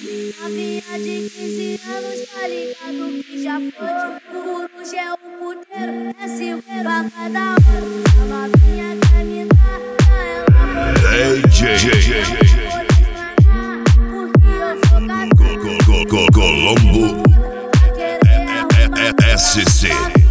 Novinha de 15 anos, tá ligado que já foi. O coruja é o puteiro, é 50 pra cada hora. A novinha quer me dar, ela Colombo SC.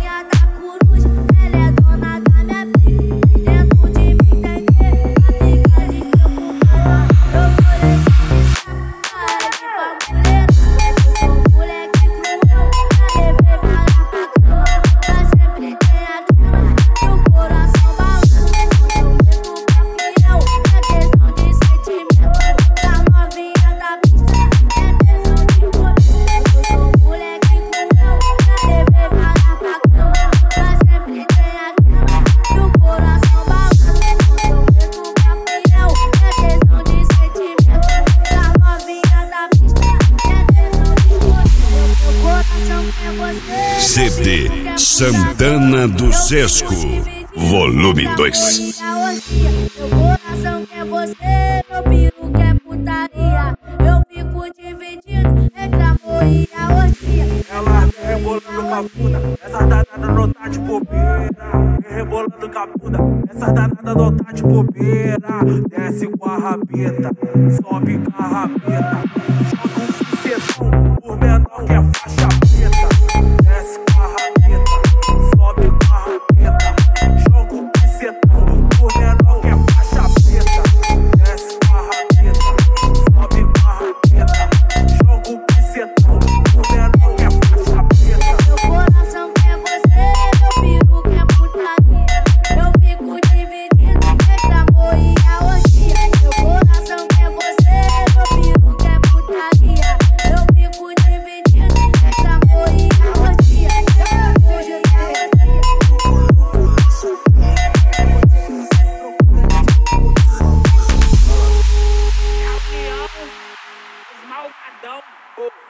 CD Santana do Sesco, volume 2. Meu coração quer você, meu peru quer putaria. Eu fico dividido entre amor e a orgia. Ela vem rebolando com a bunda, essas danadas não tá de bobeira. Vem rebolando com a bunda, essas danadas não tá de bobeira. Desce com a rabeta, sobe com a rabeta. Joga um picetão por menor que é faixa preta. Desce com a rabeta, sobe com a rabeta. Joga um picetão por menor que é faixa preta. Desce com a rabeta, sobe com a rabeta. Joga um picetão por menor que é faixa preta. Meu coração quer você, meu peru quer putaria. Eu fico dividido entre amor e a orgia. Meu coração quer você, meu peru quer putaria. Eu fico dividido entre amor e a orgia. Malvadão.